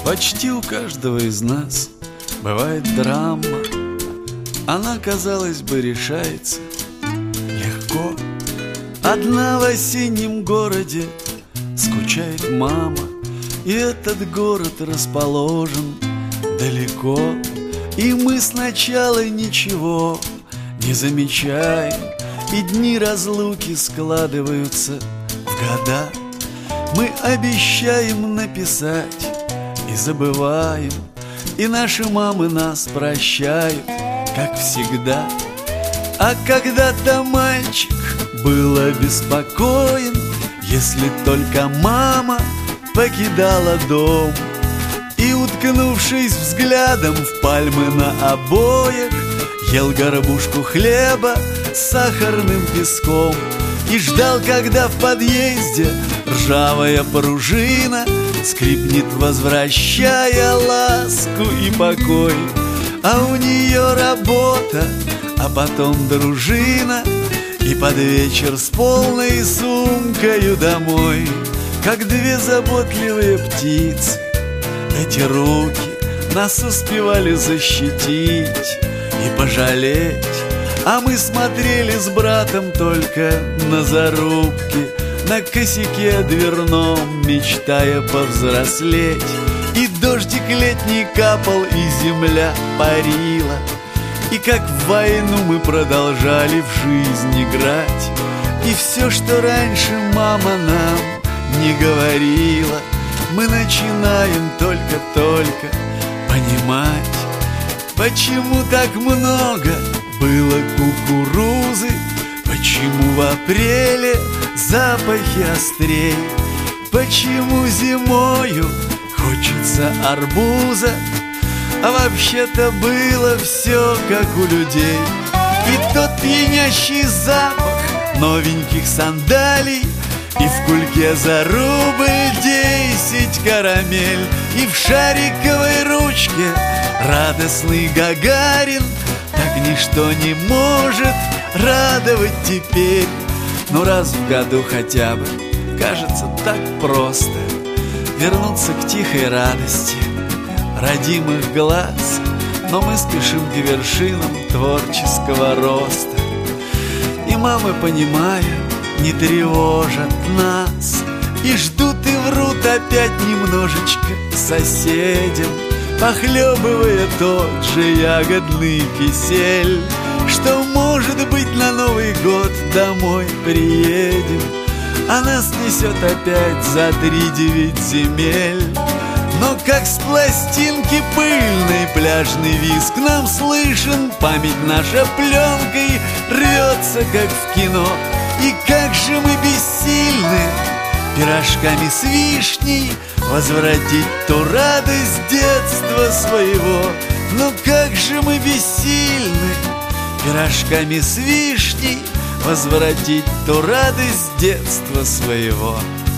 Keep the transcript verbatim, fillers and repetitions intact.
Почти у каждого из нас бывает драма. Она, казалось бы, решается легко. Одна в осеннем городе скучает мама, и этот город расположен далеко. И мы сначала ничего не замечаем, и дни разлуки складываются в года. Мы обещаем написать и забываем, и наши мамы нас прощают, как всегда. А когда-то мальчик был обеспокоен, если только мама покидала дом. И, уткнувшись взглядом в пальмы на обоях, ел горбушку хлеба с сахарным песком и ждал, когда в подъезде ржавая пружина скрипнет, возвращая ласку и покой. А у нее работа, а потом дружина, и под вечер с полной сумкою домой. Как две заботливые птицы, эти руки нас успевали защитить и пожалеть. А мы смотрели с братом только на зарубки, на косяке дверном, мечтая повзрослеть. И дождик летний капал, и земля парила, и как в войну мы продолжали в жизнь играть. И все, что раньше мама нам не говорила, мы начинаем только-только понимать. Почему так много было кукурузы, почему в апреле запахи острей, почему зимою хочется арбуза, а вообще-то было все как у людей. И тот пьянящий запах новеньких сандалий, и в кульке за рубль десять карамель, и в шариковой ручке радостный Гагарин. Так ничто не может радовать теперь. Но раз в году хотя бы кажется так просто вернуться к тихой радости родимых глаз. Но мы спешим к вершинам творческого роста, и мамы, понимая, не тревожат нас, и ждут и врут опять немножечко соседям, похлебывая тот же ягодный кисель, что, может быть, на Новый год домой приедем, а нас несет опять за три девять земель. Но как с пластинки пыльной пляжный визг нам слышен, память наша пленкой рвется, как в кино. И как же мы бессильны пирожками с вишней возвратить ту радость детства своего. Но как же мы бессильны пирожками с вишней возвратить ту радость детства своего.